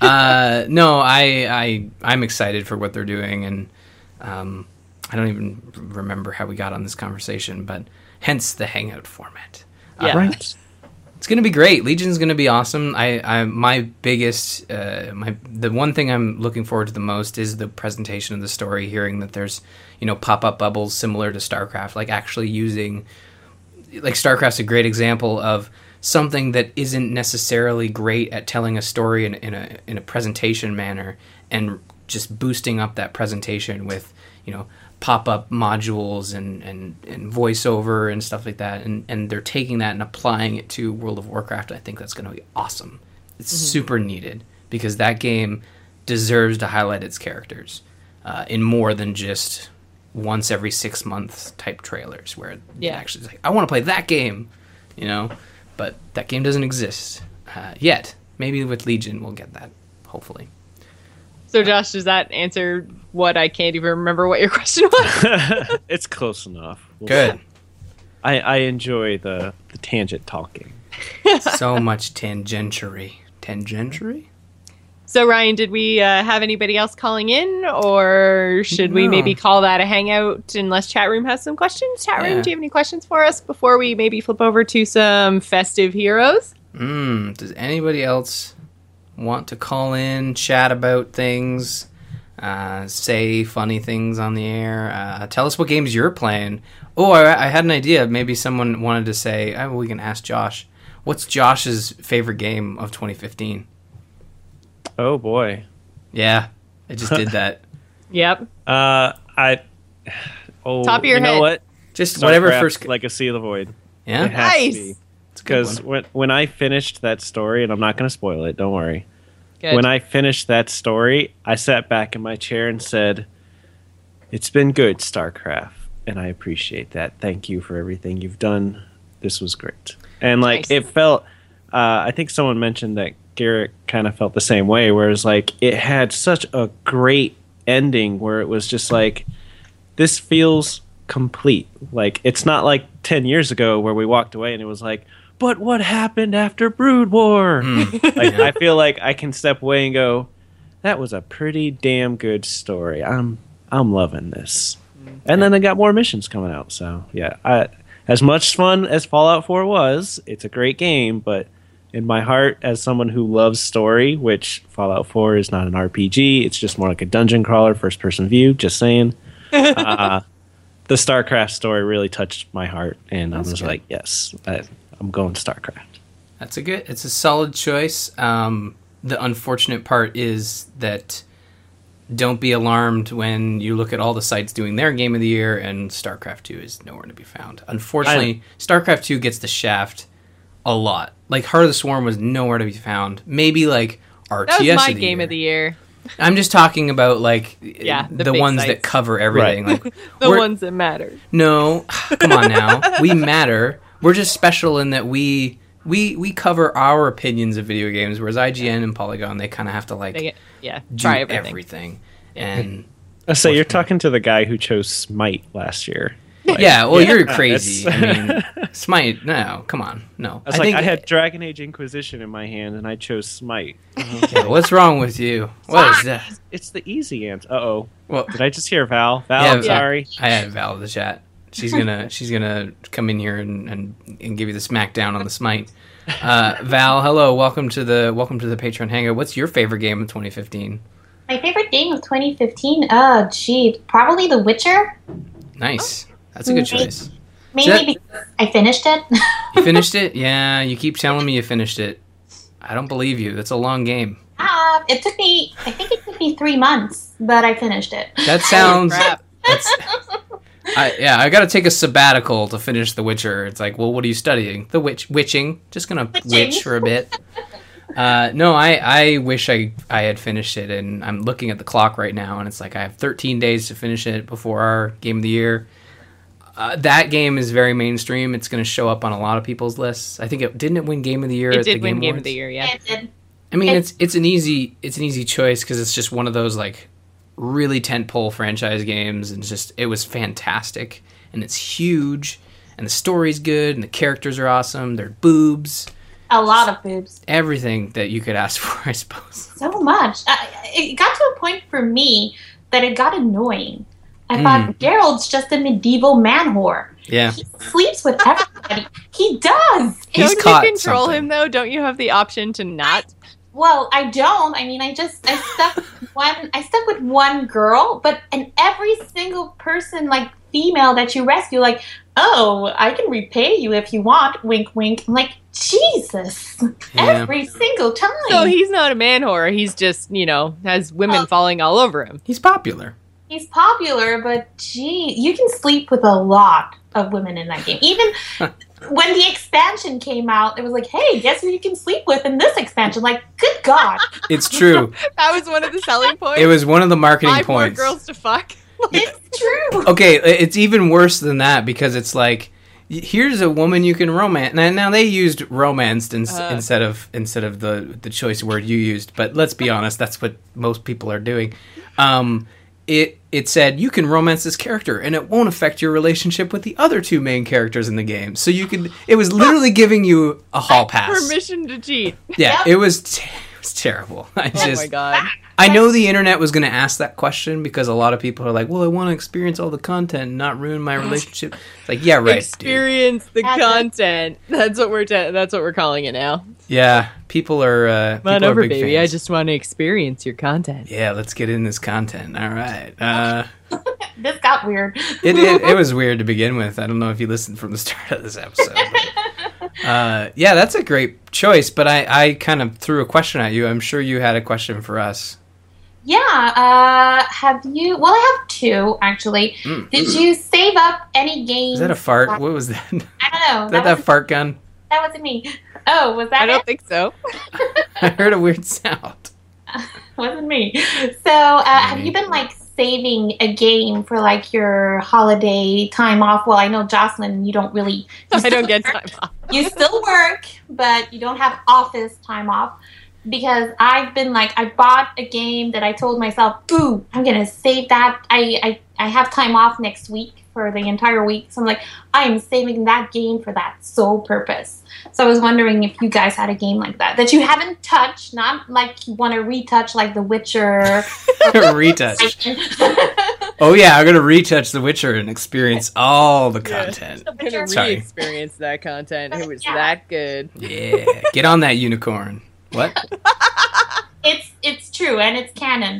S2: Uh, no, I, I, I'm excited for what they're doing, and um, I don't even remember how we got on this conversation, but hence the Hangout format.
S1: Yeah.
S2: Uh, right. It's gonna be great. Legion's gonna be awesome. I, I my biggest, uh, my the one thing I'm looking forward to the most is the presentation of the story. Hearing that there's, you know, pop up bubbles similar to StarCraft, like actually using, like StarCraft's a great example of something that isn't necessarily great at telling a story in, in a in a presentation manner, and just boosting up that presentation with, you know, pop-up modules and, and, and voiceover and stuff like that, and, and they're taking that and applying it to World of Warcraft. I think that's going to be awesome. It's mm-hmm. super needed, because that game deserves to highlight its characters uh, in more than just once every six months type trailers, where yeah. you actually like, I want to play that game, you know, but that game doesn't exist uh, yet. Maybe with Legion we'll get that, hopefully.
S1: So, Josh, does that answer what I can't even remember what your question was?
S3: It's close enough.
S2: We'll Good. See.
S3: I, I enjoy the, the tangent talking.
S2: So much tangentiary. Tangentiary?
S1: So, Ryan, did we uh, have anybody else calling in, or should no. we maybe call that a hangout unless chat room has some questions? Chat room, yeah. do you have any questions for us before we maybe flip over to some festive heroes?
S2: Mm, does anybody else want to call in, chat about things? uh, say funny things on the air. Uh, tell us what games you're playing. Oh, I, I had an idea. Maybe someone wanted to say, oh, we can ask Josh. What's Josh's favorite game of twenty fifteen?
S3: Oh boy.
S2: Yeah, I just did that.
S1: Yep.
S3: Uh, I. Oh,
S1: Top of your
S3: you
S1: head.
S3: know what?
S2: Just whatever
S3: StarCraft,
S2: first.
S3: Legacy of the Void.
S2: Yeah.
S3: It has to
S1: Nice.
S3: be.
S2: It's a good
S3: Because
S2: one.
S3: when when I finished that story, and I'm not going to spoil it, don't worry.
S1: Good.
S3: When I finished that story, I sat back in my chair and said, "It's been good, StarCraft, and I appreciate that. Thank you for everything you've done. This was great." And like
S1: Nice.
S3: it felt, uh, I think someone mentioned that Garrett kind of felt the same way. Whereas like it had such a great ending where it was just like, this feels complete. Like it's not like ten years ago where we walked away and it was like, but what happened after Brood War?
S2: Mm.
S3: Like I feel like I can step away and go, that was a pretty damn good story. I'm I'm loving this. And then they got more missions coming out. So yeah, I, as much fun as Fallout four was, it's a great game. But in my heart, as someone who loves story, which Fallout four is not an R P G, it's just more like a dungeon crawler, first person view. Just saying. uh, the StarCraft story really touched my heart, and I was
S2: good.
S3: like, yes, I, I'm going StarCraft.
S2: That's a good. It's a solid choice. Um, the unfortunate part is that don't be alarmed when you look at all the sites doing their game of the year, and StarCraft two is nowhere to be found. Unfortunately, StarCraft two gets the shaft a lot. Like Heart of the Swarm was nowhere to be found. Maybe like R T S.
S1: That was my
S2: of the
S1: game
S2: year.
S1: of the year.
S2: I'm just talking about like
S1: Yeah,
S2: the,
S1: the big
S2: ones
S1: sites.
S2: that cover everything.
S3: Right.
S2: Like
S1: The
S2: we're-
S1: ones that matter.
S2: No, come on now. We matter. We're just special in that we we we cover our opinions of video games, whereas I G N and Polygon they kind of have to like
S1: They get, yeah,
S2: do
S1: try everything.
S2: everything. And
S3: I say you're talking to the guy who chose Smite last year. Like,
S2: yeah, well, you're
S3: yeah,
S2: crazy. I
S3: that's-
S2: mean, Smite. No, come on, no.
S3: I was like, I had Dragon Age Inquisition in my hand, and I chose Smite.
S2: Yeah, what's wrong with you? What is that?
S3: It's the easy answer. Uh oh.
S2: Well,
S3: Did I just hear Val? Val,
S2: Yeah,
S3: I'm
S2: yeah.
S3: sorry.
S2: I had Val in the chat. She's gonna she's gonna come in here and, and, and give you the smackdown on the Smite. Uh, Val, hello, welcome to the welcome to the Patreon Hangout. What's your favorite game of twenty fifteen?
S4: My favorite game of twenty fifteen? Oh, gee, probably The Witcher.
S2: Nice, that's a good choice.
S4: Mainly
S2: that-
S4: because I finished it.
S2: You finished it? Yeah, you keep telling me you finished it. I don't believe you. That's a long game.
S4: uh, it took me, I think it took me three months, but I finished it.
S2: That sounds.
S1: crap.
S2: That's, I, yeah, I got to take a sabbatical to finish The Witcher. It's like, well, what are you studying? The witch, witching. Just gonna
S4: Witching.
S2: witch for a bit. Uh, no, I, I wish I, I had finished it, and I'm looking at the clock right now, and it's like I have thirteen days to finish it before our game of the year. Uh, that game is very mainstream. It's going to show up on a lot of people's lists. I think it didn't it win Game of the Year.
S1: It
S2: at the
S1: did win
S2: Game
S1: Game
S2: Awards?
S1: of the Year, yeah.
S4: Yeah, it did.
S2: I mean, it's it's an easy it's an easy choice because it's just one of those like really tentpole franchise games, and it's just it was fantastic, and it's huge, and the story's good, and the characters are awesome. They're boobs,
S4: A lot of boobs.
S2: everything that you could ask for, I suppose.
S4: So much. Uh, it got to a point for me that it got annoying. I
S2: Mm.
S4: thought, Geralt's just a medieval man whore.
S2: Yeah,
S4: He sleeps with everybody. He does.
S2: He's
S1: Don't
S2: caught
S1: you control
S2: something.
S1: him though? Don't you have the option to not?
S4: Well, I don't. I mean, I just I stuck with one. I stuck with one girl, but and every single person, like female that you rescue, like, oh, I can repay you if you want. Wink, wink. I'm like, Jesus,
S2: Yeah.
S4: every single time.
S1: So he's not a man whore. He's just, you know, has women
S4: Oh.
S1: falling all over him.
S2: he's popular.
S4: He's popular, but gee, you can sleep with a lot of women in that game. Even when the expansion came out, it was like, hey, guess who you can sleep with in this expansion? Like, good God.
S2: It's true.
S1: That was one of the selling points.
S2: It was one of the marketing
S1: Five more
S2: points.
S1: girls to fuck.
S4: It's true.
S2: Okay, it's even worse than that because it's like y- here's a woman you can romance. Now, now they used romanced in,
S1: Uh.
S2: instead of instead of the the choice word you used, but let's be honest, that's what most people are doing. Um, it it said you can romance this character and it won't affect your relationship with the other two main characters in the game. So you could. It was literally giving you a hall pass.
S1: Permission to cheat.
S2: Yeah,
S4: Yep.
S2: it was. T- it was terrible. I
S1: Oh
S2: just.
S1: my god.
S2: I know the internet was going to ask that question because a lot of people are like, well, I want to experience all the content and not ruin my relationship. It's like, yeah, right, dude.
S1: Experience the
S4: That's it.
S1: content. That's what we're ta- that's what we're calling it now.
S2: Yeah, people are. Uh,
S1: Come on
S2: people are
S1: over,
S2: big
S1: baby.
S2: fans.
S1: I just want to experience your content.
S2: Yeah, let's get in this content. All right. Uh,
S4: This got weird.
S2: it, it it was weird to begin with. I don't know if you listened from the start of this episode. But, uh, yeah, that's a great choice. But I, I kind of threw a question at you. I'm sure you had a question for us.
S4: Yeah. Uh, have you? Well, I have two actually.
S2: Mm.
S4: Did you save up any games?
S2: Is that a fart? What was that?
S4: I don't know.
S2: Is that
S4: That,
S2: that
S4: was,
S2: fart gun?
S4: that wasn't me. Oh, was that
S1: I don't
S4: it?
S1: think so.
S2: I heard a weird sound.
S4: Wasn't me. So, uh, have you been like saving a game for like your holiday time off? Well, I know Jocelyn, you don't really. You
S1: I don't
S4: still
S1: get
S4: work.
S1: time off.
S4: You still work, but you don't have office time off. Because I've been like, I bought a game that I told myself, ooh, I'm gonna save that. I, I I have time off next week for the entire week, so I'm like, I am saving that game for that sole purpose. So I was wondering if you guys had a game like that that you haven't touched, not like you want to retouch like The Witcher.
S2: Retouch. Oh yeah, I'm gonna retouch The Witcher and experience all the content.
S1: I'm gonna
S2: Sorry.
S1: re-experience that content. It was
S4: Yeah.
S1: that good.
S2: Yeah, get on that unicorn. What?
S4: It's it's true and it's canon.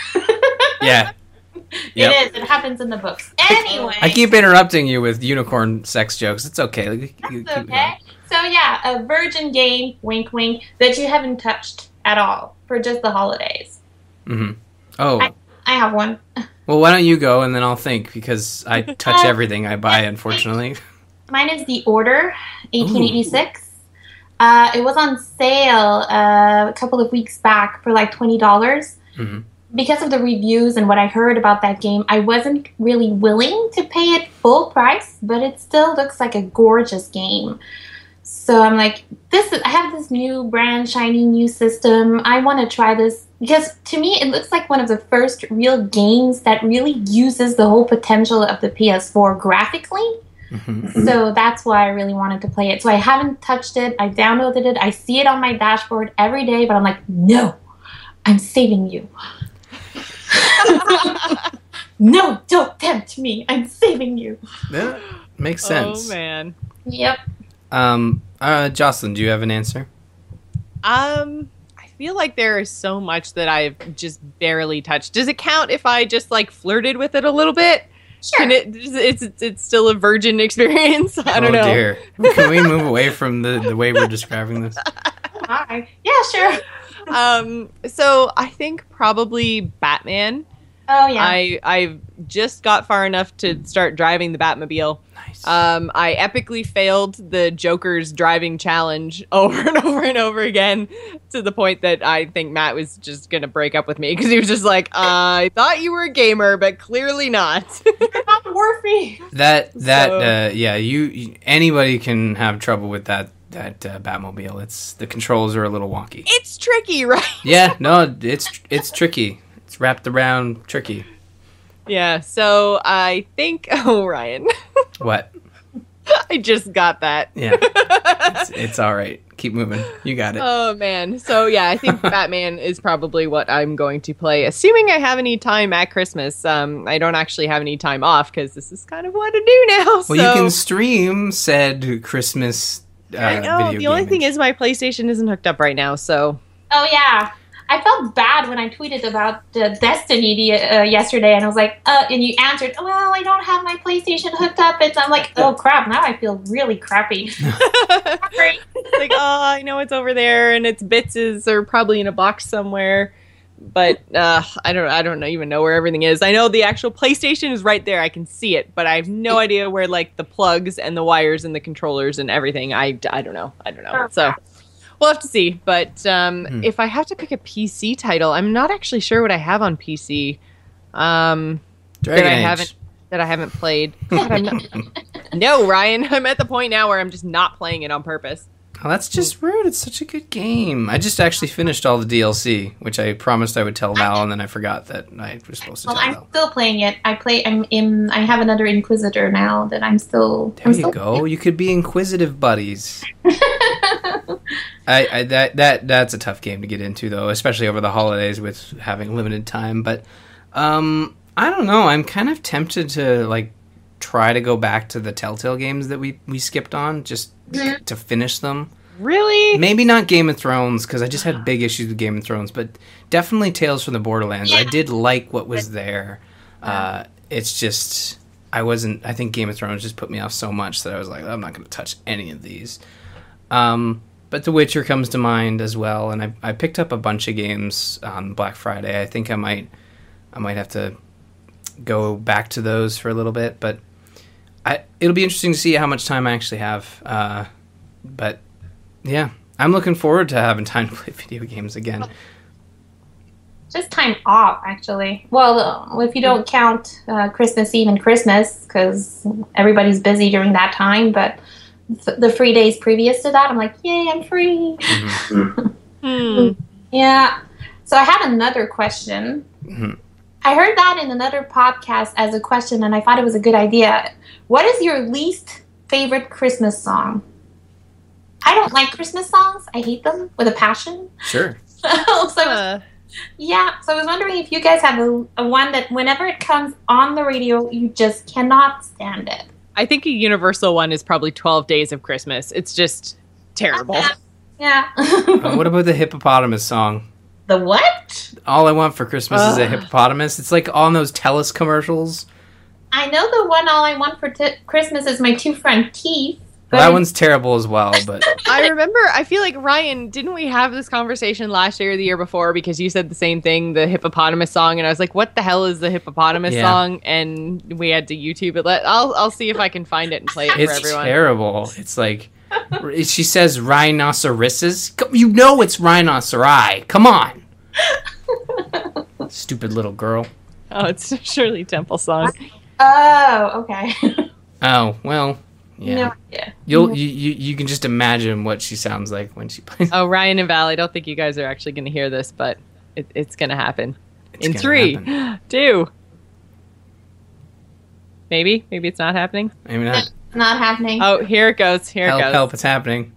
S2: Yeah. Yep.
S4: It is. It happens in the books. Anyway,
S2: I keep interrupting you with unicorn sex jokes. It's okay. You- you
S4: that's
S2: keep
S4: okay. So yeah, a virgin game, wink wink, that you haven't touched at all for just the holidays.
S2: going. Mhm. Oh,
S4: I- I have one.
S2: well, why don't you go and then I'll think because I touch everything I buy, unfortunately.
S4: Mine is The Order, eighteen eighty-six. Uh, it was on sale uh, a couple of weeks back for like twenty dollars.
S2: Mhm.
S4: Because of the reviews and what I heard about that game, I wasn't really willing to pay it full price, but it still looks like a gorgeous game. So I'm like, this is, I have this new brand, shiny new system. I want to try this because to me, it looks like one of the first real games that really uses the whole potential of the P S four graphically.
S2: Mhm.
S4: So that's why I really wanted to play it. So I haven't touched it. I downloaded it. I see it on my dashboard every day, but I'm like, no, I'm saving you. No, don't tempt me. I'm saving you.
S2: Yeah, makes sense.
S1: Oh man.
S4: Yep.
S2: Um, uh, Jocelyn, do you have an answer?
S1: Um, I feel like there is so much that I've just barely touched. Does it count if I just like flirted with it a little bit?
S4: Sure.
S1: Can it? It's it's still a virgin experience. I don't
S2: oh,
S1: know.
S2: dear. Can we move away from the, the way we're describing this?
S4: Hi. Yeah, sure.
S1: Um, so I think probably Batman.
S4: Oh, yeah.
S1: I I just got far enough to start driving the Batmobile.
S2: Nice.
S1: Um, I epically failed the Joker's driving challenge over and over and over again to the point that I think Matt was just going to break up with me because he was just like, I thought you were a gamer, but clearly not.
S4: You're not Warfy.
S2: That that
S1: So-
S2: uh, yeah, you, you anybody can have trouble with that that uh, Batmobile. It's the controls are a little wonky.
S1: It's tricky, right?
S2: Yeah, no, it's it's tricky. It's wrapped around tricky.
S1: Yeah, so I think, oh, Ryan,
S2: What?
S1: I just got that.
S2: Yeah, it's, it's all right. Keep moving. You got it.
S1: Oh man. So yeah, I think Batman is probably what I'm going to play, assuming I have any time at Christmas. Um, I don't actually have any time off because this is kind of what I do now.
S2: Well,
S1: so.
S2: you can stream said Christmas. Uh,
S1: I know.
S2: video
S1: The only
S2: gaming.
S1: thing is my PlayStation isn't hooked up right now, so
S4: Oh, yeah. I felt bad when I tweeted about uh, Destiny the, uh, yesterday, and I was like, uh, and you answered, well, I don't have my PlayStation hooked up. And I'm like, oh, crap, now I feel really crappy. Sorry.
S1: like, oh, I know it's over there and its bits is are probably in a box somewhere. But uh, I don't I don't even know where everything is. I know the actual PlayStation is right there. I can see it, but I have no idea where like the plugs and the wires and the controllers and everything. I, I don't know. I don't know. So we'll have to see. But um,
S2: Hmm.
S1: if I have to pick a P C title, I'm not actually sure what I have on P C. Um,
S2: Dragon
S1: that I
S2: Age.
S1: haven't that I haven't played. God, I'm not- no, Ryan, I'm at the point now where I'm just not playing it on purpose.
S2: Oh, that's just rude. It's such a good game. I just actually finished all the D L C, which I promised I would tell Val, and then I forgot that I was supposed to
S4: Well,
S2: tell
S4: I'm
S2: Val.
S4: still playing it. I play. I'm in. I have another Inquisitor now that I'm still.
S2: There
S4: I'm
S2: you
S4: still
S2: go. You could be inquisitive buddies. I, I that that that's a tough game to get into though, especially over the holidays with having limited time. But um, I don't know. I'm kind of tempted to like try to go back to the Telltale games that we we skipped on just
S4: Mhm.
S2: to finish them.
S1: Really?
S2: Maybe not Game of Thrones, because I just had big issues with Game of Thrones, but definitely Tales from the Borderlands.
S4: Yeah.
S2: I did like what was there. Uh, it's just, I wasn't, I think Game of Thrones just put me off so much that I was like, I'm not going to touch any of these. Um, but The Witcher comes to mind as well, and I, I picked up a bunch of games on Black Friday. I think I might, I might have to go back to those for a little bit, but I, it'll be interesting to see how much time I actually have. Uh, but yeah, I'm looking forward to having time to play video games again.
S4: Just time off, actually. Well, uh, if you don't count uh, Christmas Eve and Christmas, because everybody's busy during that time, but th- the free days previous to that, I'm like, yay, I'm free.
S2: Mm-hmm.
S1: Hmm.
S4: Yeah. So I have another question.
S2: Mm-hmm.
S4: I heard that in another podcast as a question, and I thought it was a good idea. What is your least favorite Christmas song? I don't like Christmas songs. I hate them with a passion.
S2: Sure.
S4: so I was,
S1: Uh,
S4: yeah, so I was wondering if you guys have a, a one that whenever it comes on the radio, you just cannot stand it.
S1: I think a universal one is probably twelve Days of Christmas. It's just terrible.
S4: Yeah.
S2: Uh, what about the hippopotamus song?
S4: The what?
S2: All I want for Christmas is a
S1: Ugh.
S2: hippopotamus. It's like on those Telus commercials.
S4: I know the one all I want for t- Christmas is my two front teeth.
S2: Well, that one's terrible as well, but
S1: I remember, I feel like, Ryan, didn't we have this conversation last year or the year before? Because you said the same thing, the hippopotamus song, and I was like, what the hell is the hippopotamus
S2: Yeah.
S1: song? And we had to YouTube it. Let, I'll, I'll see if I can find it and play it for
S2: it's
S1: everyone.
S2: terrible. It's like, she says rhinoceroses. Co- You know it's rhinoceri. Come on. Stupid little girl.
S1: Oh, it's a Shirley Temple song.
S4: Oh, okay.
S2: Oh, well, yeah.
S4: No idea.
S2: You'll, you, you, you can just imagine what she sounds like when she plays.
S1: Oh, Ryan and Val, I don't think you guys are actually going to hear this, but it, it's going to happen.
S2: It's
S1: In
S2: gonna
S1: three,
S2: happen.
S1: two. Maybe? Maybe it's not happening?
S2: Maybe not.
S4: It's not happening.
S1: Oh, here it goes. Here
S2: Help,
S1: it goes.
S2: help, it's happening.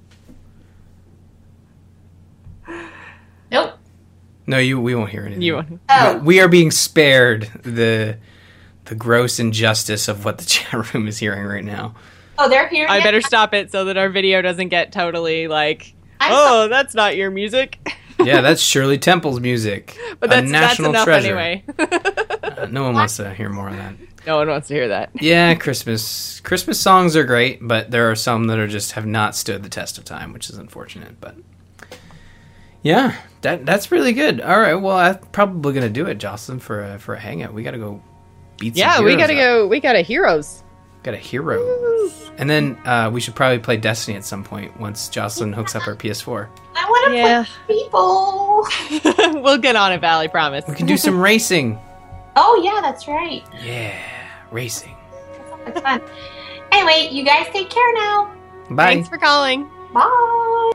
S4: Nope.
S2: No, you. we won't hear anything.
S1: You,
S4: Oh.
S2: We are being spared the the gross injustice of what the chat room is hearing right now.
S4: Oh, they're hearing
S1: I
S4: it?
S1: better stop it so that our video doesn't get totally like,
S4: I'm
S1: oh, that's not your music.
S2: Yeah, that's Shirley Temple's music.
S1: But
S2: a
S1: that's, that's
S2: national
S1: enough
S2: treasure.
S1: anyway.
S2: Uh, no one wants to hear more of that.
S1: No one wants to hear that.
S2: Yeah, Christmas Christmas songs are great, but there are some that are just have not stood the test of time, which is unfortunate. But yeah, that that's really good. All right, well, I'm probably gonna do it, Jocelyn, for a, for a hangout. We gotta go beat. Some
S1: Yeah, we
S2: heroes
S1: gotta
S2: up.
S1: go. We got a heroes.
S2: Got a hero, and then uh, we should probably play Destiny at some point once Jocelyn hooks up her P S four.
S4: I want to
S1: Yeah.
S4: play people.
S1: We'll get on it, Val, I promise.
S2: We can do some racing.
S4: Oh, yeah, that's right.
S2: Yeah, racing.
S4: That's fun. Anyway, you guys take care now.
S2: Bye.
S1: Thanks for calling.
S4: Bye.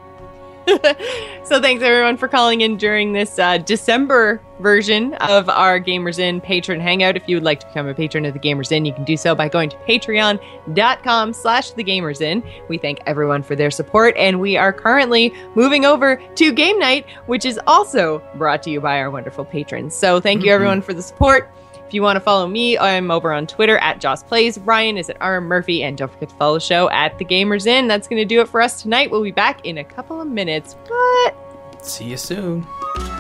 S1: So thanks everyone for calling in during this uh, December version of our Gamers Inn patron hangout. If you would like to become a patron of the Gamers Inn, you can do so by going to patreon.com slash the Gamers Inn. We thank everyone for their support, and we are currently moving over to Game Night, which is also brought to you by our wonderful patrons. So thank you
S2: Mhm.
S1: everyone for the support. If you want to follow me, I'm over on Twitter at Joss Plays. Ryan is at R M Murphy, and don't forget to follow the show at The Gamers Inn. That's going to do it for us tonight. We'll be back in a couple of minutes. What?
S2: See you soon.